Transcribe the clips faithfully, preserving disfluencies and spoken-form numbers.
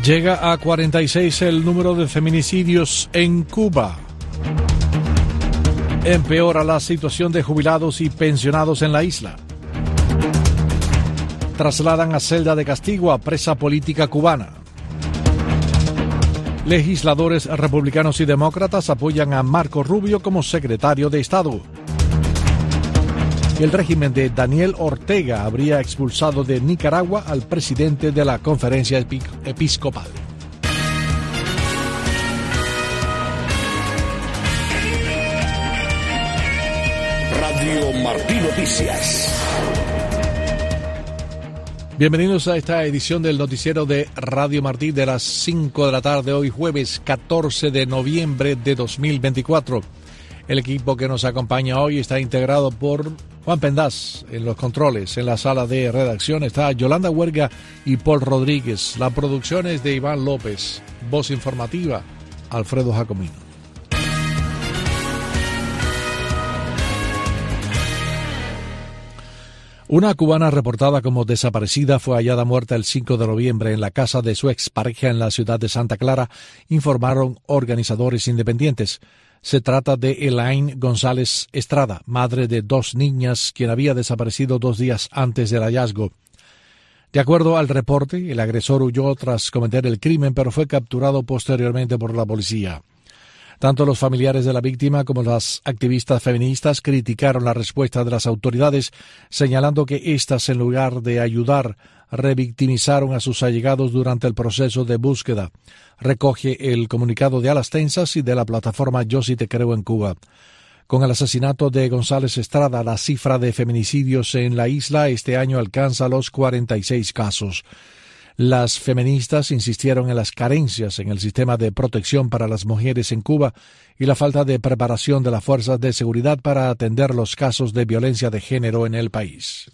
Llega a cuarenta y seis el número de feminicidios en Cuba. Empeora la situación de jubilados y pensionados en la isla. Trasladan a celda de castigo a presa política cubana. Legisladores republicanos y demócratas apoyan a Marco Rubio como secretario de Estado. El régimen de Daniel Ortega habría expulsado de Nicaragua al presidente de la conferencia episcopal. Radio Martí Noticias. Bienvenidos a esta edición del noticiero de Radio Martí de las cinco de la tarde, hoy jueves catorce de noviembre de dos mil veinticuatro. El equipo que nos acompaña hoy está integrado por Juan Pendaz en los controles. En la sala de redacción está Yolanda Huerga y Paul Rodríguez. La producción es de Iván López. Voz informativa, Alfredo Jacomino. Una cubana reportada como desaparecida fue hallada muerta el cinco de noviembre en la casa de su expareja en la ciudad de Santa Clara, informaron organizadores independientes. Se trata de Elaine González Estrada, madre de dos niñas, quien había desaparecido dos días antes del hallazgo. De acuerdo al reporte, el agresor huyó tras cometer el crimen, pero fue capturado posteriormente por la policía. Tanto los familiares de la víctima como las activistas feministas criticaron la respuesta de las autoridades, señalando que éstas, en lugar de ayudar, revictimizaron a sus allegados durante el proceso de búsqueda. Recoge el comunicado de Alas Tensas y de la plataforma Yo Sí Te Creo en Cuba. Con el asesinato de González Estrada, la cifra de feminicidios en la isla este año alcanza los cuarenta y seis casos. Las feministas insistieron en las carencias en el sistema de protección para las mujeres en Cuba y la falta de preparación de las fuerzas de seguridad para atender los casos de violencia de género en el país.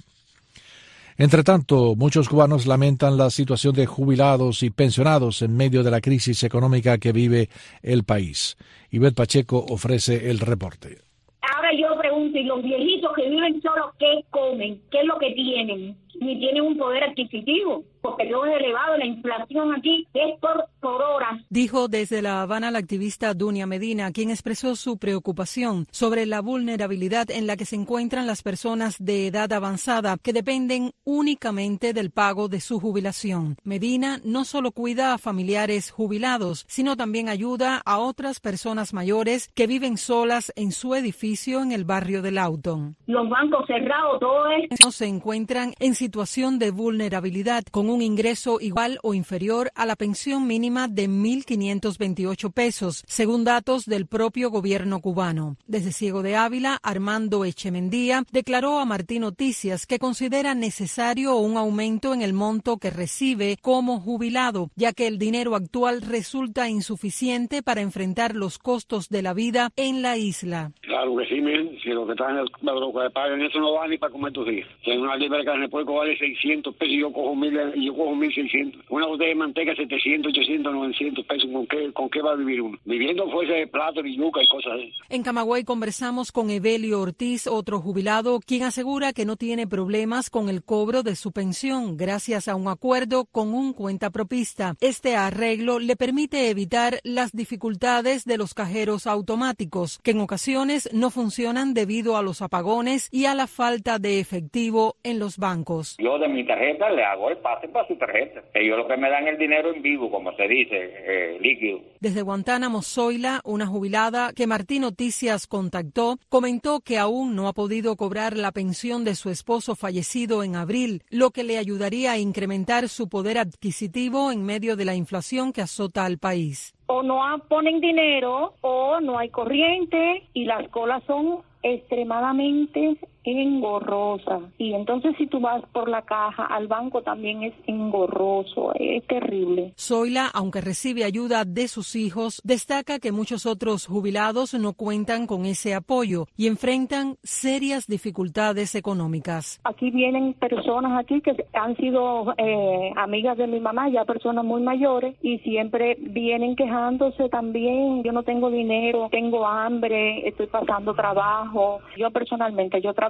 Entre tanto, muchos cubanos lamentan la situación de jubilados y pensionados en medio de la crisis económica que vive el país. Ivette Pacheco ofrece el reporte. Ahora yo pregunto, ¿y los viejitos que viven solos qué comen? ¿Qué es lo que tienen? Ni tienen un poder adquisitivo, porque no es elevado, la inflación aquí es por, por horas. Dijo desde La Habana la activista Dunia Medina, quien expresó su preocupación sobre la vulnerabilidad en la que se encuentran las personas de edad avanzada que dependen únicamente del pago de su jubilación. Medina no solo cuida a familiares jubilados, sino también ayuda a otras personas mayores que viven solas en su edificio en el barrio de Lawton. Los bancos cerrados, todo esto. Se encuentran en situación de vulnerabilidad con un ingreso igual o inferior a la pensión mínima de mil quinientos veintiocho pesos, según datos del propio gobierno cubano. Desde Ciego de Ávila, Armando Echemendía declaró a Martí Noticias que considera necesario un aumento en el monto que recibe como jubilado, ya que el dinero actual resulta insuficiente para enfrentar los costos de la vida en la isla. Claro que sí, miren, si lo que están, lo que pagan eso no va ni para comer tus días. Si hay una libra de carne de puerco vale seiscientos pesos y yo cojo mil y yo cojo mil seiscientos. Una botella de manteca setecientos, ochocientos, novecientos pesos. ¿Con qué, con qué va a vivir uno? Viviendo fuese de plátano y yuca y cosas así. En Camagüey conversamos con Evelio Ortiz, otro jubilado, quien asegura que no tiene problemas con el cobro de su pensión gracias a un acuerdo con un cuentapropista. Este arreglo le permite evitar las dificultades de los cajeros automáticos, que en ocasiones no funcionan debido a los apagones y a la falta de efectivo en los bancos. Yo de mi tarjeta le hago el pase para su tarjeta. Ellos lo que me dan el dinero en vivo, como se dice, eh, líquido. Desde Guantánamo, Zoila, una jubilada que Martí Noticias contactó, comentó que aún no ha podido cobrar la pensión de su esposo fallecido en abril, lo que le ayudaría a incrementar su poder adquisitivo en medio de la inflación que azota al país. O no ponen dinero o no hay corriente y las colas son extremadamente engorrosa. Y entonces si tú vas por la caja al banco también es engorroso, es terrible. Zoila, aunque recibe ayuda de sus hijos, destaca que muchos otros jubilados no cuentan con ese apoyo y enfrentan serias dificultades económicas. Aquí vienen personas aquí que han sido eh, amigas de mi mamá, ya personas muy mayores, y siempre vienen quejándose también. Yo no tengo dinero, tengo hambre, estoy pasando trabajo. Yo personalmente, yo trabajo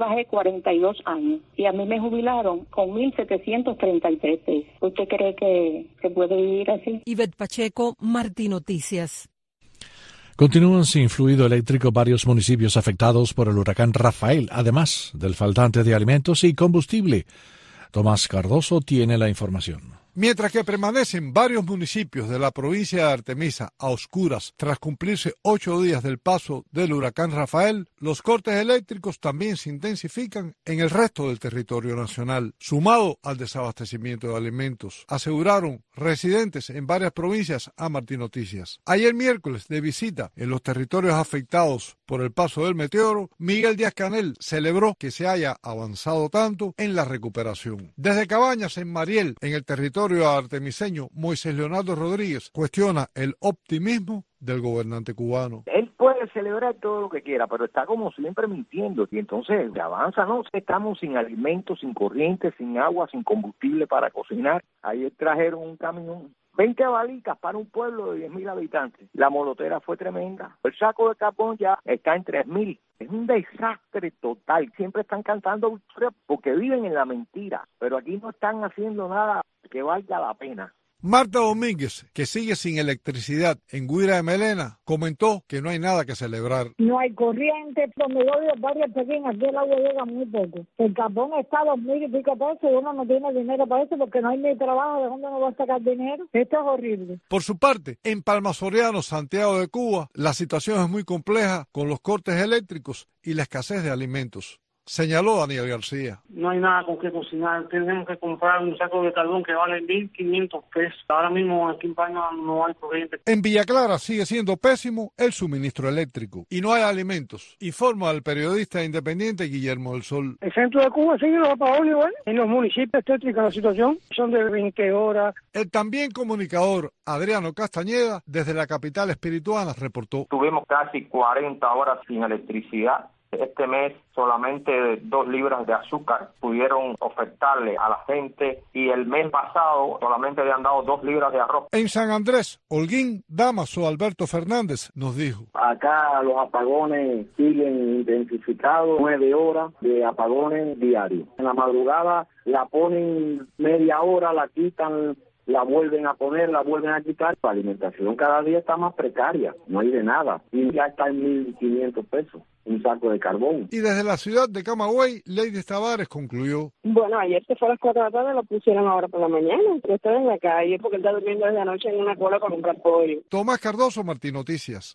trabajé cuarenta y dos años y a mí me jubilaron con mil setecientos treinta y tres pesos. ¿Usted cree que se puede vivir así? Ivette Pacheco, Martí Noticias. Continúan sin fluido eléctrico varios municipios afectados por el huracán Rafael, además del faltante de alimentos y combustible. Tomás Cardoso tiene la información. Mientras que permanecen varios municipios de la provincia de Artemisa a oscuras tras cumplirse ocho días del paso del huracán Rafael, los cortes eléctricos también se intensifican en el resto del territorio nacional, sumado al desabastecimiento de alimentos, aseguraron residentes en varias provincias a Martí Noticias. Ayer miércoles, de visita en los territorios afectados por el paso del meteoro, Miguel Díaz-Canel celebró que se haya avanzado tanto en la recuperación. Desde Cabañas, en Mariel, en el territorio artemiseño, Moisés Leonardo Rodríguez cuestiona el optimismo del gobernante cubano. Él puede celebrar todo lo que quiera, pero está como siempre mintiendo, y entonces avanza, ¿no? Estamos sin alimentos, sin corriente, sin agua, sin combustible para cocinar. Ayer trajeron un camión, veinte balicas para un pueblo de diez mil habitantes. La molotera fue tremenda. El saco de carbón ya está en tres mil. Es un desastre total. Siempre están cantando victoria porque viven en la mentira, pero aquí no están haciendo nada que valga la pena. Marta Domínguez, que sigue sin electricidad en Guira de Melena, comentó que no hay nada que celebrar. No hay corriente, donde yo vivo varias pequeñas, aquí el agua llega muy poco. El carbón está a dos mil y pico pesos y uno no tiene dinero para eso porque no hay ni trabajo, ¿de dónde uno va a sacar dinero? Esto es horrible. Por su parte, en Palma Soriano, Santiago de Cuba, la situación es muy compleja con los cortes eléctricos y la escasez de alimentos. Señaló Daniel García. No hay nada con qué cocinar, tenemos que comprar un saco de carbón que vale mil quinientos pesos. Ahora mismo aquí en Palma no hay corriente. En Villa Clara sigue siendo pésimo el suministro eléctrico y no hay alimentos, informa el periodista independiente Guillermo del Sol. El centro de Cuba sigue los apagones igual. En los municipios tétricos la situación son de veinte horas. El también comunicador Adriano Castañeda, desde la capital espirituana, reportó. Tuvimos casi cuarenta horas sin electricidad. Este mes solamente dos libras de azúcar pudieron ofertarle a la gente y el mes pasado solamente le han dado dos libras de arroz. En San Andrés, Holguín Damaso Alberto Fernández nos dijo. Acá los apagones siguen intensificados, nueve horas de apagones diarios. En la madrugada la ponen media hora, la quitan, la vuelven a poner, la vuelven a quitar. La alimentación cada día está más precaria, no hay de nada. Y ya está en mil quinientos pesos. Un saco de carbón. Y desde la ciudad de Camagüey, Lady Tavares concluyó. Bueno, ayer se fue a las cuatro de la tarde, lo pusieron ahora por la mañana. Yo estoy en la calle porque él está durmiendo desde anoche en una cola para comprar pollo. Tomás Cardoso, Martí Noticias.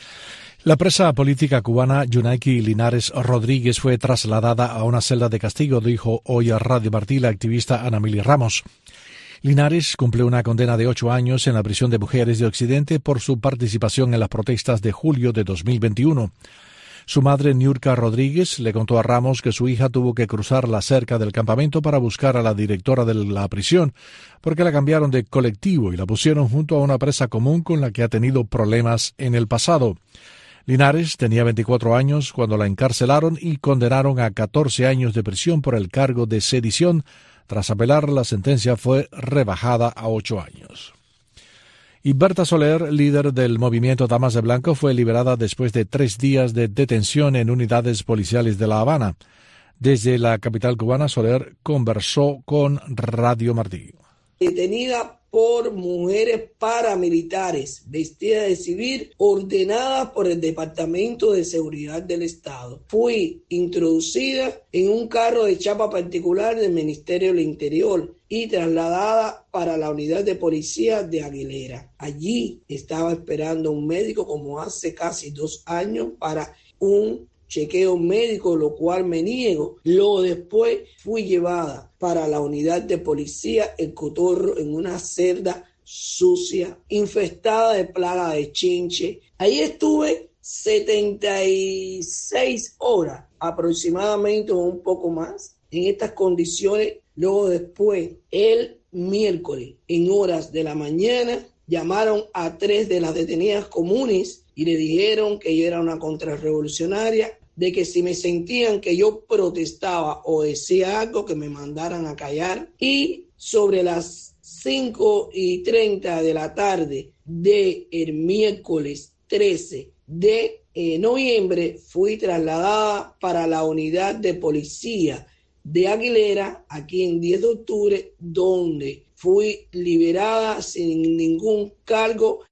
La presa política cubana Yunaiki Linares Rodríguez fue trasladada a una celda de castigo, dijo hoy a Radio Martí la activista Ana Mili Ramos. Linares cumple una condena de ocho años en la prisión de mujeres de Occidente por su participación en las protestas de julio de dos mil veintiuno. Su madre, Niurka Rodríguez, le contó a Ramos que su hija tuvo que cruzar la cerca del campamento para buscar a la directora de la prisión, porque la cambiaron de colectivo y la pusieron junto a una presa común con la que ha tenido problemas en el pasado. Linares tenía veinticuatro años cuando la encarcelaron y condenaron a catorce años de prisión por el cargo de sedición. Tras apelar, la sentencia fue rebajada a ocho años. Y Berta Soler, líder del movimiento Damas de Blanco, fue liberada después de tres días de detención en unidades policiales de La Habana. Desde la capital cubana, Soler conversó con Radio Martí. Detenida por mujeres paramilitares vestidas de civil ordenadas por el Departamento de Seguridad del Estado. Fui introducida en un carro de chapa particular del Ministerio del Interior y trasladada para la unidad de policía de Aguilera. Allí estaba esperando un médico como hace casi dos años para un chequeo médico, lo cual me niego. Luego después fui llevada para la unidad de policía El Cotorro en una celda sucia, infestada de plaga de chinche. Ahí estuve setenta y seis horas, aproximadamente o un poco más, en estas condiciones. Luego después, el miércoles, en horas de la mañana, llamaron a tres de las detenidas comunes y le dijeron que yo era una contrarrevolucionaria, de que si me sentían que yo protestaba o decía algo, que me mandaran a callar. Y sobre las cinco y treinta de la tarde del miércoles trece de eh, noviembre fui trasladada para la unidad de policía de Aguilera, aquí en diez de octubre, donde fui liberada sin ningún cargo.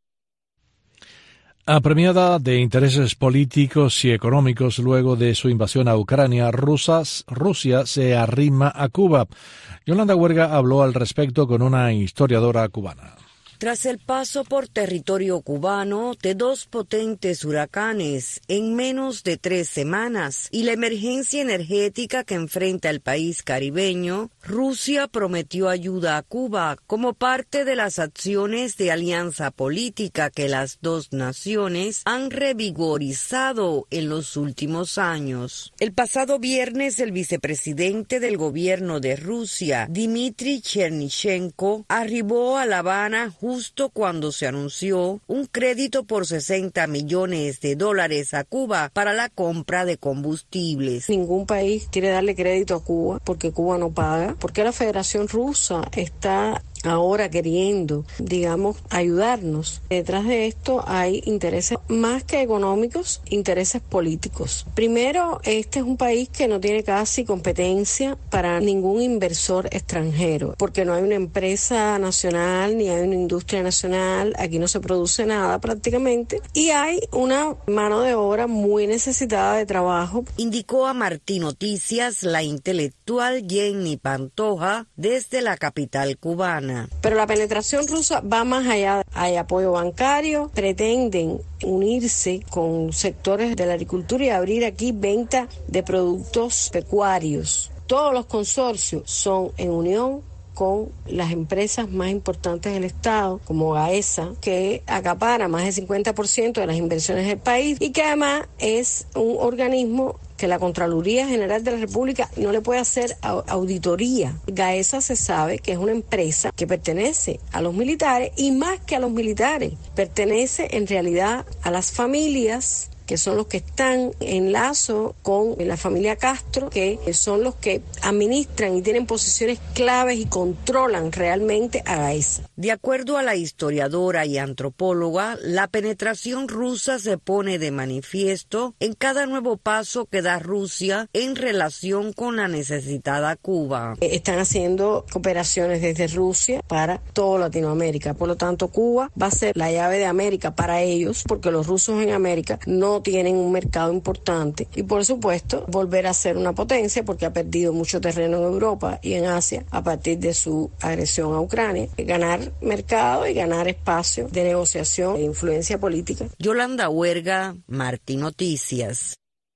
Apremiada de intereses políticos y económicos luego de su invasión a Ucrania, Rusas, Rusia se arrima a Cuba. Yolanda Huerga habló al respecto con una historiadora cubana. Tras el paso por territorio cubano de dos potentes huracanes en menos de tres semanas y la emergencia energética que enfrenta el país caribeño, Rusia prometió ayuda a Cuba como parte de las acciones de alianza política que las dos naciones han revigorizado en los últimos años. El pasado viernes, el vicepresidente del gobierno de Rusia, Dmitry Chernyshchenko, arribó a La Habana justo cuando se anunció un crédito por sesenta millones de dólares a Cuba para la compra de combustibles. Ningún país quiere darle crédito a Cuba porque Cuba no paga, porque la Federación Rusa está ahora queriendo, digamos, ayudarnos. Detrás de esto hay intereses más que económicos, intereses políticos. Primero, este es un país que no tiene casi competencia para ningún inversor extranjero, porque no hay una empresa nacional ni hay una industria nacional, aquí no se produce nada prácticamente, y hay una mano de obra muy necesitada de trabajo. Indicó a Martín Noticias la intelectual Jenny Pantoja desde la capital cubana. Pero la penetración rusa va más allá. Hay apoyo bancario, pretenden unirse con sectores de la agricultura y abrir aquí venta de productos pecuarios. Todos los consorcios son en unión con las empresas más importantes del Estado, como GAESA, que acapara más del cincuenta por ciento de las inversiones del país y que además es un organismo que la Contraloría General de la República no le puede hacer auditoría. GAESA se sabe que es una empresa que pertenece a los militares y más que a los militares, pertenece en realidad a las familias que son los que están en lazo con la familia Castro, que son los que administran y tienen posiciones claves y controlan realmente a GAESA. De acuerdo a la historiadora y antropóloga, la penetración rusa se pone de manifiesto en cada nuevo paso que da Rusia en relación con la necesitada Cuba. Están haciendo cooperaciones desde Rusia para toda Latinoamérica, por lo tanto Cuba va a ser la llave de América para ellos, porque los rusos en América no tienen un mercado importante y por supuesto volver a ser una potencia porque ha perdido mucho terreno en Europa y en Asia a partir de su agresión a Ucrania. Ganar mercado y ganar espacio de negociación e influencia política. Yolanda Huerga, Martín Noticias.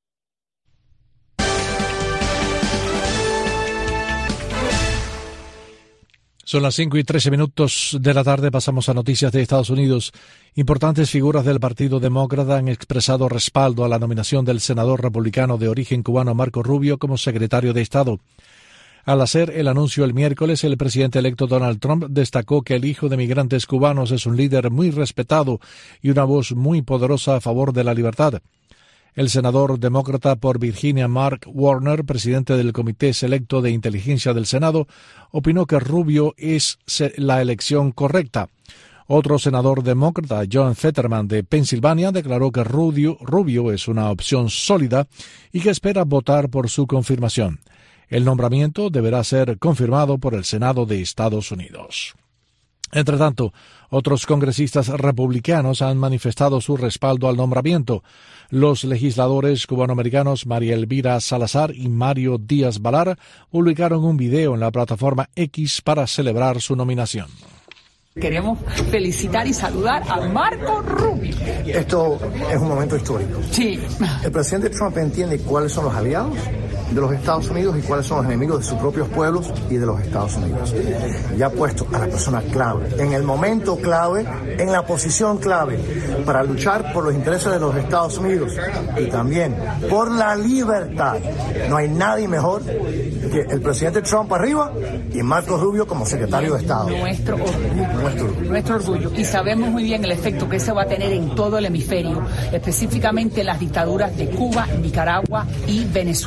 Son las cinco y trece minutos de la tarde, pasamos a noticias de Estados Unidos. Importantes figuras del Partido Demócrata han expresado respaldo a la nominación del senador republicano de origen cubano Marco Rubio como secretario de Estado. Al hacer el anuncio el miércoles, el presidente electo Donald Trump destacó que el hijo de migrantes cubanos es un líder muy respetado y una voz muy poderosa a favor de la libertad. El senador demócrata por Virginia Mark Warner, presidente del Comité Selecto de Inteligencia del Senado, opinó que Rubio es la elección correcta. Otro senador demócrata, John Fetterman de Pensilvania, declaró que Rubio, Rubio es una opción sólida y que espera votar por su confirmación. El nombramiento deberá ser confirmado por el Senado de Estados Unidos. Entre tanto, otros congresistas republicanos han manifestado su respaldo al nombramiento. Los legisladores cubanoamericanos María Elvira Salazar y Mario Díaz Balar publicaron un video en la plataforma X para celebrar su nominación. Queremos felicitar y saludar a Marco Rubio. Esto es un momento histórico. Sí. El presidente Trump entiende cuáles son los aliados de los Estados Unidos y cuáles son los enemigos de sus propios pueblos y de los Estados Unidos. Y ha puesto a la persona clave, en el momento clave, en la posición clave, para luchar por los intereses de los Estados Unidos y también por la libertad. No hay nadie mejor que el presidente Trump arriba y Marco Rubio como secretario de Estado. Nuestro orgullo. Nuestro orgullo. Nuestro orgullo. Y sabemos muy bien el efecto que eso va a tener en todo el hemisferio, específicamente en las dictaduras de Cuba, Nicaragua y Venezuela.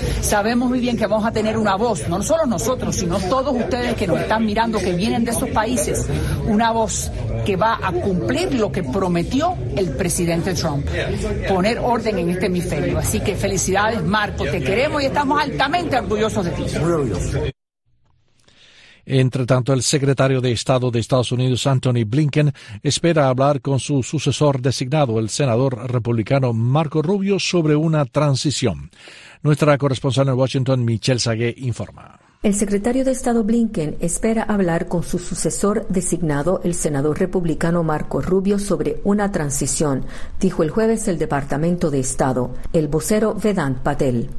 Sabemos muy bien que vamos a tener una voz, no solo nosotros, sino todos ustedes que nos están mirando, que vienen de esos países, una voz que va a cumplir lo que prometió el presidente Trump, poner orden en este hemisferio. Así que felicidades, Marco, te queremos y estamos altamente orgullosos de ti. Muy orgullosos. Entre tanto, el secretario de Estado de Estados Unidos, Anthony Blinken, espera hablar con su sucesor designado, el senador republicano Marco Rubio, sobre una transición. Nuestra corresponsal en Washington, Michelle Sagué, informa. El secretario de Estado Blinken espera hablar con su sucesor designado, el senador republicano Marco Rubio, sobre una transición, dijo el jueves el Departamento de Estado. El vocero Vedant Patel.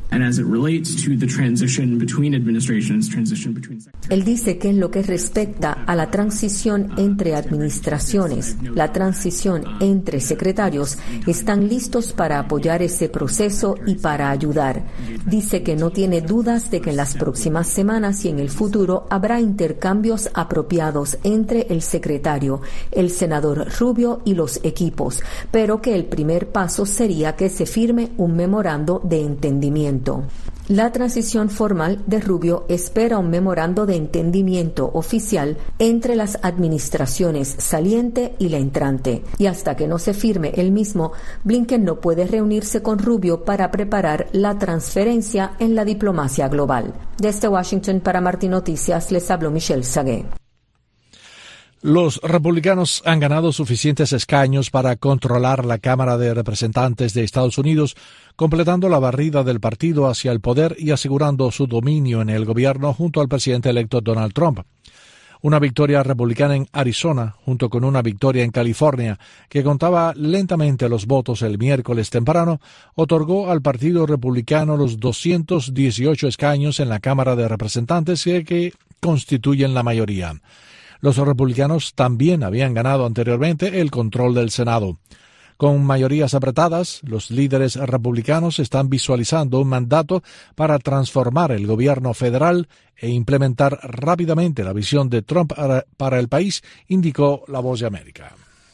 Él dice que en lo que respecta a la transición entre administraciones, la transición entre secretarios, están listos para apoyar ese proceso y para ayudar. Dice que no tiene dudas de que en las próximas semanas y en el futuro habrá intercambios apropiados entre el secretario, el senador Rubio y los equipos, pero que el primer paso sería que se firme un memorando de entendimiento. La transición formal de Rubio espera un memorando de entendimiento oficial entre las administraciones saliente y la entrante, y hasta que no se firme el mismo, Blinken no puede reunirse con Rubio para preparar la transferencia en la diplomacia global. Desde Washington para Martín Noticias les habló Michelle Sagué. Los republicanos han ganado suficientes escaños para controlar la Cámara de Representantes de Estados Unidos, completando la barrida del partido hacia el poder y asegurando su dominio en el gobierno junto al presidente electo Donald Trump. Una victoria republicana en Arizona, junto con una victoria en California, que contaba lentamente los votos el miércoles temprano, otorgó al Partido Republicano los doscientos dieciocho escaños en la Cámara de Representantes que constituyen la mayoría. Los republicanos también habían ganado anteriormente el control del Senado. Con mayorías apretadas, los líderes republicanos están visualizando un mandato para transformar el gobierno federal e implementar rápidamente la visión de Trump para el país, indicó La Voz de América.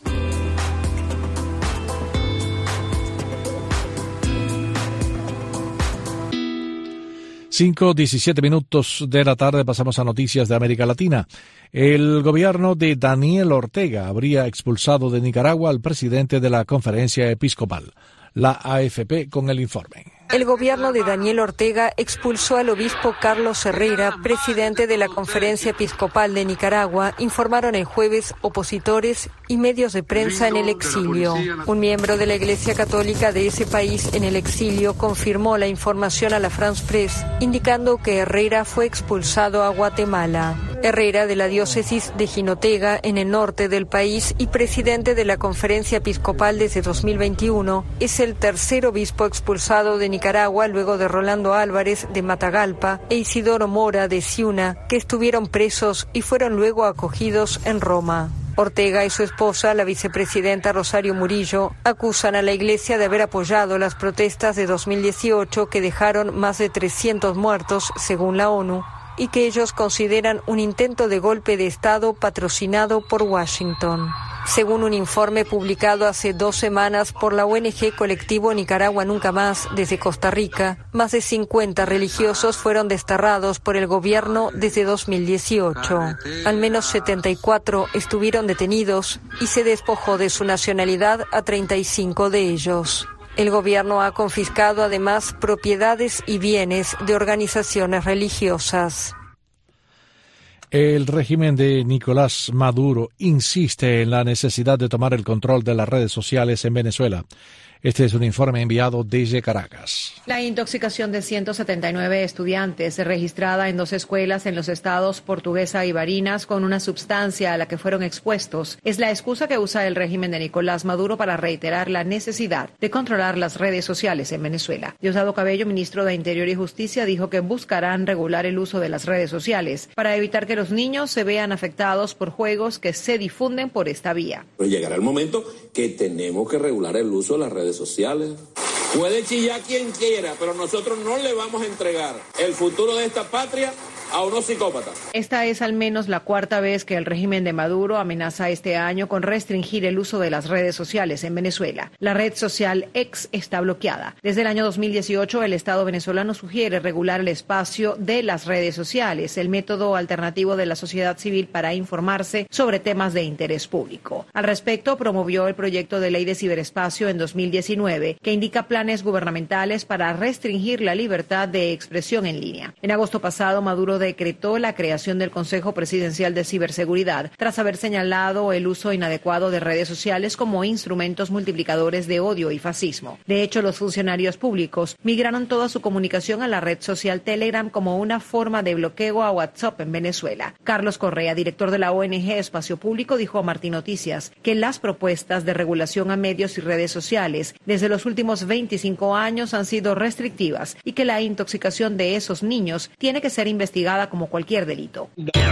Cinco, diecisiete minutos de la tarde, pasamos a noticias de América Latina. El gobierno de Daniel Ortega habría expulsado de Nicaragua al presidente de la Conferencia Episcopal. La A F P con el informe. El gobierno de Daniel Ortega expulsó al obispo Carlos Herrera, presidente de la Conferencia Episcopal de Nicaragua, informaron el jueves opositores y medios de prensa en el exilio. Un miembro de la Iglesia Católica de ese país en el exilio confirmó la información a la France Press, indicando que Herrera fue expulsado a Guatemala. Herrera, de la diócesis de Jinotega, en el norte del país, y presidente de la Conferencia Episcopal desde dos mil veintiuno, es el tercer obispo expulsado de Nicaragua luego de Rolando Álvarez de Matagalpa e Isidoro Mora de Ciuna, que estuvieron presos y fueron luego acogidos en Roma. Ortega y su esposa, la vicepresidenta Rosario Murillo, acusan a la Iglesia de haber apoyado las protestas de dos mil dieciocho que dejaron más de trescientos muertos, según la ONU, y que ellos consideran un intento de golpe de Estado patrocinado por Washington. Según un informe publicado hace dos semanas por la O N G Colectivo Nicaragua Nunca Más desde Costa Rica, más de cincuenta religiosos fueron desterrados por el gobierno desde dos mil dieciocho. Al menos setenta y cuatro estuvieron detenidos y se despojó de su nacionalidad a treinta y cinco de ellos. El gobierno ha confiscado además propiedades y bienes de organizaciones religiosas. El régimen de Nicolás Maduro insiste en la necesidad de tomar el control de las redes sociales en Venezuela. Este es un informe enviado desde Caracas. La intoxicación de ciento setenta y nueve estudiantes registrada en dos escuelas en los estados Portuguesa y Barinas con una sustancia a la que fueron expuestos es la excusa que usa el régimen de Nicolás Maduro para reiterar la necesidad de controlar las redes sociales en Venezuela. Diosdado Cabello, ministro de Interior y Justicia, dijo que buscarán regular el uso de las redes sociales para evitar que los niños se vean afectados por juegos que se difunden por esta vía. Pues llegará el momento que tenemos que regular el uso de las redes sociales. Puede chillar quien quiera, pero nosotros no le vamos a entregar el futuro de esta patria a unos psicópatas. Esta es al menos la cuarta vez que el régimen de Maduro amenaza este año con restringir el uso de las redes sociales en Venezuela. La red social X está bloqueada. Desde el año dos mil dieciocho, el Estado venezolano sugiere regular el espacio de las redes sociales, el método alternativo de la sociedad civil para informarse sobre temas de interés público. Al respecto, promovió el proyecto de ley de ciberespacio en dos mil diecinueve, que indica planes gubernamentales para restringir la libertad de expresión en línea. En agosto pasado, Maduro decretó la creación del Consejo Presidencial de Ciberseguridad, tras haber señalado el uso inadecuado de redes sociales como instrumentos multiplicadores de odio y fascismo. De hecho, los funcionarios públicos migraron toda su comunicación a la red social Telegram como una forma de bloqueo a WhatsApp en Venezuela. Carlos Correa, director de la O N G Espacio Público, dijo a Martín Noticias que las propuestas de regulación a medios y redes sociales desde los últimos veinticinco años han sido restrictivas y que la intoxicación de esos niños tiene que ser investigada como cualquier delito.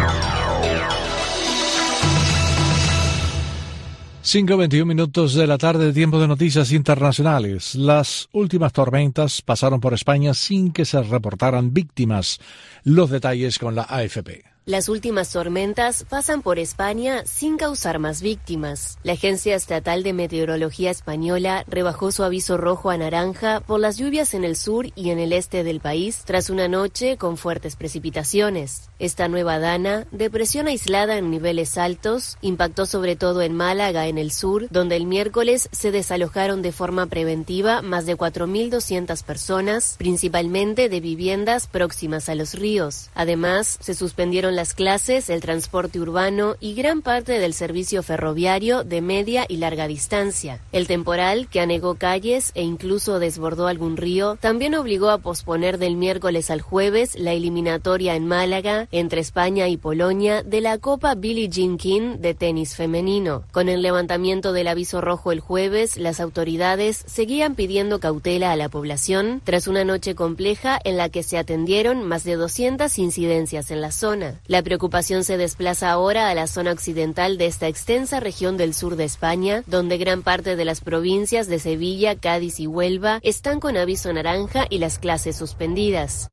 cinco veintiún minutos de la tarde, tiempo de noticias internacionales. Las últimas tormentas pasaron por España sin que se reportaran víctimas. Los detalles con la A F P. Las últimas tormentas pasan por España sin causar más víctimas. La Agencia Estatal de Meteorología Española rebajó su aviso rojo a naranja por las lluvias en el sur y en el este del país tras una noche con fuertes precipitaciones. Esta nueva dana, depresión aislada en niveles altos, impactó sobre todo en Málaga, en el sur, donde el miércoles se desalojaron de forma preventiva más de cuatro mil doscientas personas, principalmente de viviendas próximas a los ríos. Además, se suspendieron las clases, el transporte urbano y gran parte del servicio ferroviario de media y larga distancia. El temporal, que anegó calles e incluso desbordó algún río, también obligó a posponer del miércoles al jueves la eliminatoria en Málaga entre España y Polonia de la Copa Billie Jean King de tenis femenino. Con el levantamiento del aviso rojo el jueves, las autoridades seguían pidiendo cautela a la población tras una noche compleja en la que se atendieron más de doscientas incidencias en la zona. La preocupación se desplaza ahora a la zona occidental de esta extensa región del sur de España, donde gran parte de las provincias de Sevilla, Cádiz y Huelva están con aviso naranja y las clases suspendidas.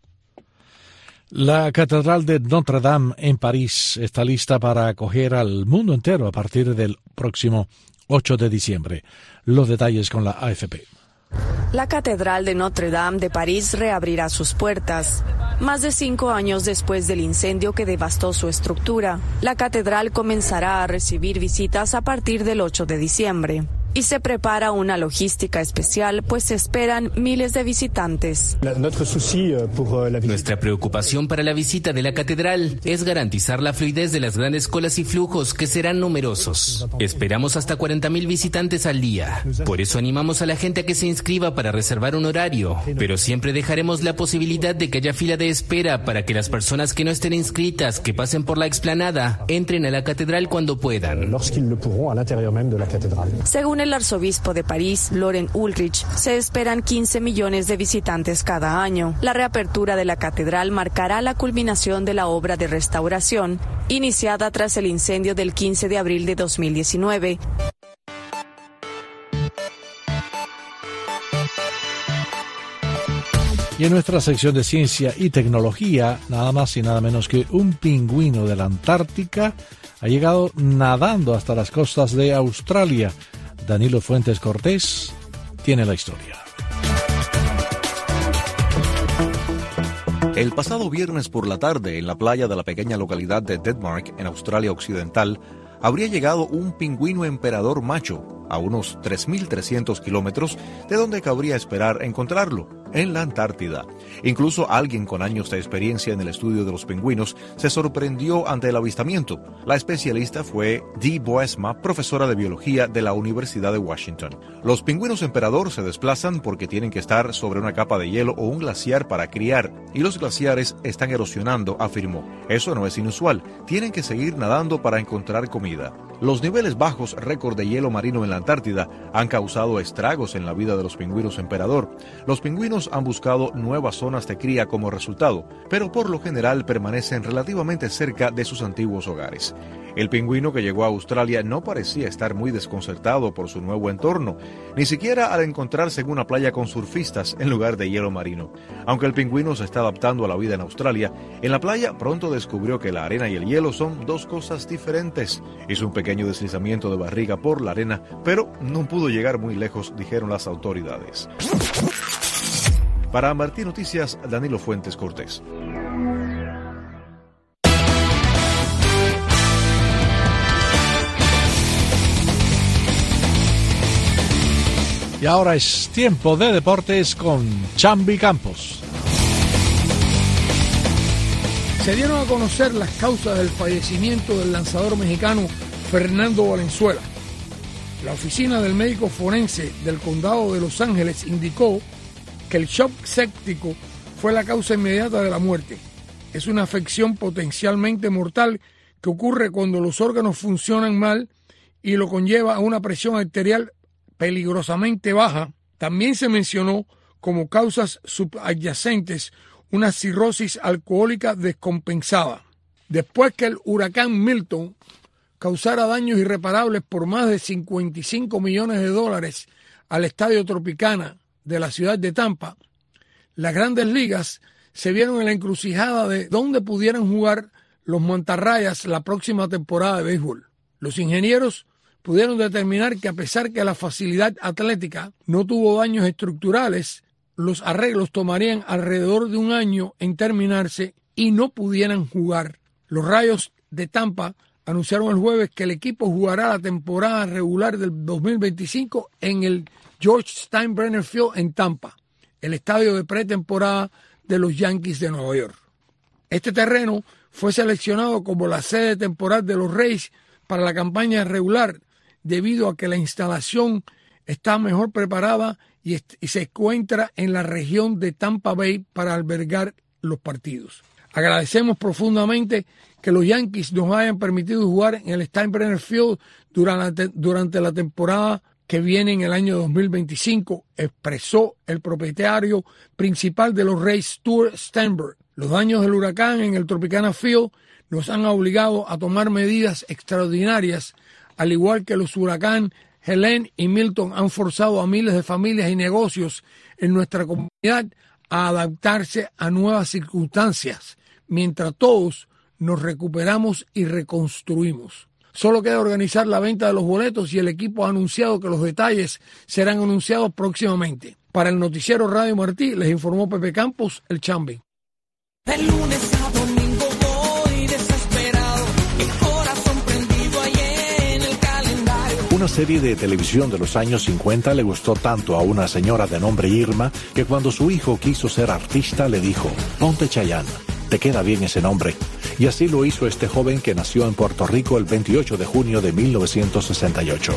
La Catedral de Notre Dame en París está lista para acoger al mundo entero a partir del próximo ocho de diciembre. Los detalles con la A F P. La Catedral de Notre Dame de París reabrirá sus puertas. Más de cinco años después del incendio que devastó su estructura, la catedral comenzará a recibir visitas a partir del ocho de diciembre. Y se prepara una logística especial, pues se esperan miles de visitantes. Nuestra preocupación para la visita de la catedral es garantizar la fluidez de las grandes colas y flujos que serán numerosos. Esperamos hasta cuarenta mil visitantes al día. Por eso animamos a la gente a que se inscriba para reservar un horario, pero siempre dejaremos la posibilidad de que haya fila de espera para que las personas que no estén inscritas, que pasen por la explanada, entren a la catedral cuando puedan. Según el arzobispo de París, Laurent Ulrich, se esperan quince millones de visitantes cada año. La reapertura de la catedral marcará la culminación de la obra de restauración, iniciada tras el incendio del quince de abril de dos mil diecinueve. Y en nuestra sección de ciencia y tecnología, nada más y nada menos que un pingüino de la Antártica ha llegado nadando hasta las costas de Australia. Danilo Fuentes Cortés tiene la historia. El pasado viernes por la tarde, en la playa de la pequeña localidad de Denmark, en Australia Occidental, habría llegado un pingüino emperador macho a unos tres mil trescientos kilómetros de donde cabría esperar encontrarlo, en la Antártida. Incluso alguien con años de experiencia en el estudio de los pingüinos se sorprendió ante el avistamiento. La especialista fue Dee Boesma, profesora de biología de la Universidad de Washington. Los pingüinos emperador se desplazan porque tienen que estar sobre una capa de hielo o un glaciar para criar, y los glaciares están erosionando, afirmó. Eso no es inusual, tienen que seguir nadando para encontrar comida. Los niveles bajos récord de hielo marino en la Antártida han causado estragos en la vida de los pingüinos emperador. Los pingüinos han buscado nuevas zonas de cría como resultado, pero por lo general permanecen relativamente cerca de sus antiguos hogares. El pingüino que llegó a Australia no parecía estar muy desconcertado por su nuevo entorno, ni siquiera al encontrarse en una playa con surfistas en lugar de hielo marino. Aunque el pingüino se está adaptando a la vida en Australia, en la playa pronto descubrió que la arena y el hielo son dos cosas diferentes. Hizo un pequeño deslizamiento de barriga por la arena, pero no pudo llegar muy lejos, dijeron las autoridades. Para Martín Noticias, Danilo Fuentes Cortés. Y ahora es tiempo de deportes con Chambi Campos. Se dieron a conocer las causas del fallecimiento del lanzador mexicano Fernando Valenzuela. La oficina del médico forense del condado de Los Ángeles indicó que el shock séptico fue la causa inmediata de la muerte. Es una afección potencialmente mortal que ocurre cuando los órganos funcionan mal y lo conlleva a una presión arterial peligrosamente baja. También se mencionó como causas subyacentes una cirrosis alcohólica descompensada. Después que el huracán Milton causara daños irreparables por más de cincuenta y cinco millones de dólares al estadio Tropicana de la ciudad de Tampa, las grandes ligas se vieron en la encrucijada de dónde pudieran jugar los mantarrayas la próxima temporada de béisbol. Los ingenieros pudieron determinar que a pesar que la facilidad atlética no tuvo daños estructurales, los arreglos tomarían alrededor de un año en terminarse y no pudieran jugar. Los Rayos de Tampa anunciaron el jueves que el equipo jugará la temporada regular del dos mil veinticinco en el George Steinbrenner Field en Tampa, el estadio de pretemporada de los Yankees de Nueva York. Este terreno fue seleccionado como la sede temporal de los Rays para la campaña regular, debido a que la instalación está mejor preparada y, y se encuentra en la región de Tampa Bay para albergar los partidos. Agradecemos profundamente que los Yankees nos hayan permitido jugar en el Steinbrenner Field durante, durante la temporada que viene en el año dos mil veinticinco, expresó el propietario principal de los Rays, Stuart Steinberg. Los daños del huracán en el Tropicana Field nos han obligado a tomar medidas extraordinarias, al igual que los huracanes Helene y Milton han forzado a miles de familias y negocios en nuestra comunidad a adaptarse a nuevas circunstancias, mientras todos nos recuperamos y reconstruimos. Solo queda organizar la venta de los boletos y el equipo ha anunciado que los detalles serán anunciados próximamente. Para el noticiero Radio Martí les informó Pepe Campos, el Chambi. El lunes a domingo voy desesperado, el corazón prendido ahí en el calendario. Una serie de televisión de los años cincuenta le gustó tanto a una señora de nombre Irma que cuando su hijo quiso ser artista le dijo: ponte Chayanne, te queda bien ese nombre. Y así lo hizo este joven que nació en Puerto Rico el veintiocho de junio de mil novecientos sesenta y ocho.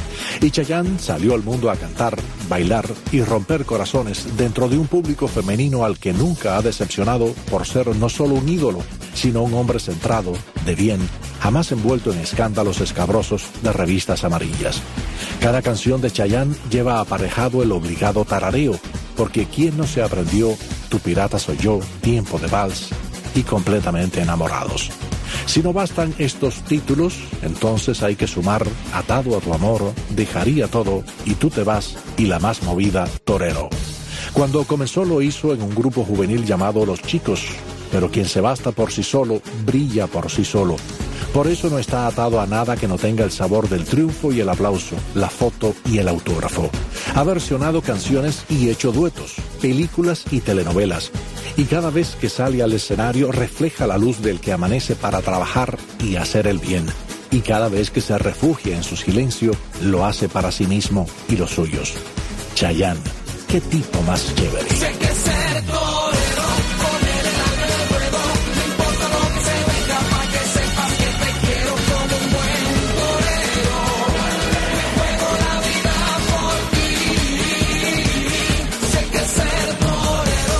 Y Chayanne salió al mundo a cantar, bailar y romper corazones dentro de un público femenino al que nunca ha decepcionado por ser no solo un ídolo, sino un hombre centrado, de bien, jamás envuelto en escándalos escabrosos de revistas amarillas. Cada canción de Chayanne lleva aparejado el obligado tarareo, porque ¿quién no se aprendió Tu pirata soy yo, Tiempo de vals y Completamente enamorados? Si no bastan estos títulos, entonces hay que sumar Atado a tu amor, Dejaría todo y Tú te vas y la más movida, Torero. Cuando comenzó lo hizo en un grupo juvenil llamado Los Chicos, pero quien se basta por sí solo, brilla por sí solo. Por eso no está atado a nada que no tenga el sabor del triunfo y el aplauso, la foto y el autógrafo. Ha versionado canciones y hecho duetos, películas y telenovelas. Y cada vez que sale al escenario refleja la luz del que amanece para trabajar y hacer el bien. Y cada vez que se refugia en su silencio, lo hace para sí mismo y los suyos. Chayanne, qué tipo más chévere. Sé que ser torero, poner el alma en el ruedo, no importa lo que se venga, para que sepas que te quiero como un buen torero. Me juego la vida por ti. Sé que ser torero.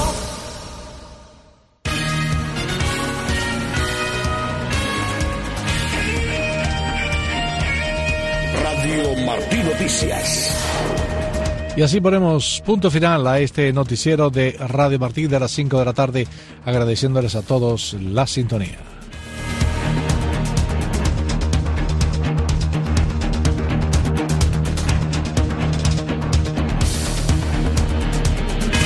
Radio Martí Noticias. Y así ponemos punto final a este noticiero de Radio Martí de las cinco de la tarde, agradeciéndoles a todos la sintonía.